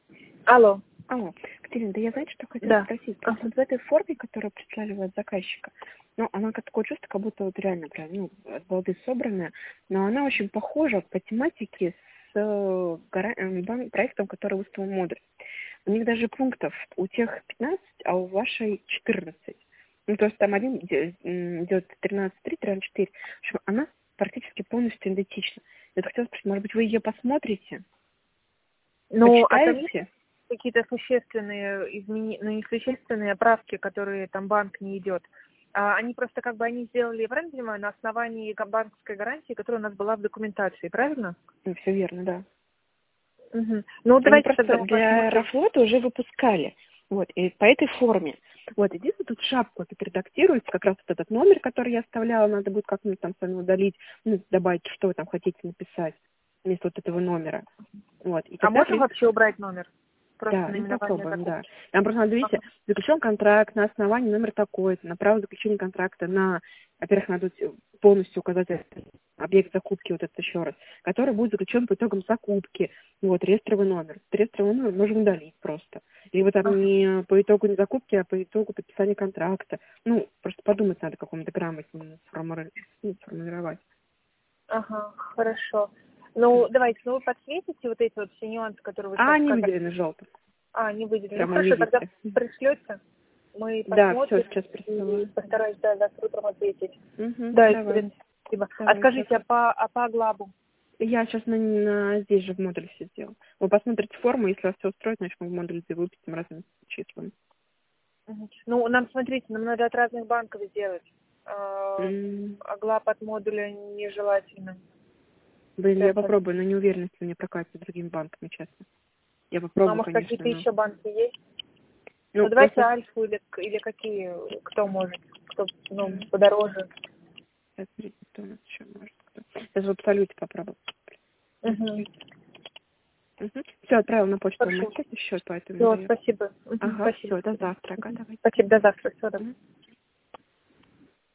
Алло. Алло, Катерина, да я, знаете, что хотела спросить? Просто вот в этой форме, которую прислали вы от заказчика, ну, она как такое чувство, как будто вот реально прям, ну, от балды собранная, но она очень похожа по тематике с проектом, который выставил модуль. У них даже пунктов у тех 15, а у вашей 14. Ну, то есть там один идет 13.3, 13.4. В общем, она практически полностью идентична. Я хотела спросить, может быть, вы ее посмотрите? Ну, а там есть Почитаете? какие-то существенные изменения, ну, не существенные правки, которые там банк не идет? Они просто как бы они сделали, я правильно понимаю, на основании банковской гарантии, которая у нас была в документации, правильно? Ну, все верно, да. Угу. Ну, Они давайте просто тогда для посмотрим. Аэрофлота уже выпускали. Вот, и по этой форме. Вот, единственное, тут шапку тут редактируется, как раз вот этот номер, который я оставляла, надо будет как-нибудь там с вами удалить, ну, добавить, что вы там хотите написать вместо вот этого номера. Вот, и А тогда, в можно принципе, вообще убрать номер? Просто да, ну наименование попробуем, да. закупки. Там просто надо, видите, заключен контракт на основании номер такой-то, на право заключения контракта, на, во-первых, надо полностью указать объект закупки, вот это еще раз, который будет заключен по итогам закупки, вот, реестровый номер. Реестровый номер можно удалить просто. Либо там не по итогу не закупки, а по итогу подписания контракта. Ну, просто подумать надо какому-то грамотному сформулировать. Ага, хорошо. Ну, давайте, ну вы подсветите вот эти вот все нюансы, которые вы А сейчас они сказали. выделены желтым. Не выделили. Ну, Прямо хорошо, тогда видите. пришлете, мы Да, все, посмотрим сейчас и присылаю. постараюсь, да, завтра утром ответить. Угу, Да, давай. Екатерина, спасибо. А Давай, скажите, сейчас. по Аглабу? Я сейчас здесь же в модуле все сделал. Вы посмотрите форму, если вас все устроит, значит мы в модуле выпустим разными числами. Мгм. Ну, нам, смотрите, нам надо от разных банков сделать. Аглаб от модуля нежелательно. Блин, я Сейчас. попробую, но не уверена, если мне прокатит с другими банками, честно. Я попробую, Может, конечно, какие-то но... еще банки есть? Ну, Ну, давайте просто... Альфу или какие, кто может, кто, ну, подороже. Сейчас, смотрите, кто у нас еще может. Кто. Сейчас в Абсолюте попробую. Угу. Все, отправил на почту вам Хорошо. отчет, счет, поэтому Все, дает. спасибо. Ага, Спасибо. все, до завтра. Ага, давайте. Спасибо, до завтра. Все, Мгм.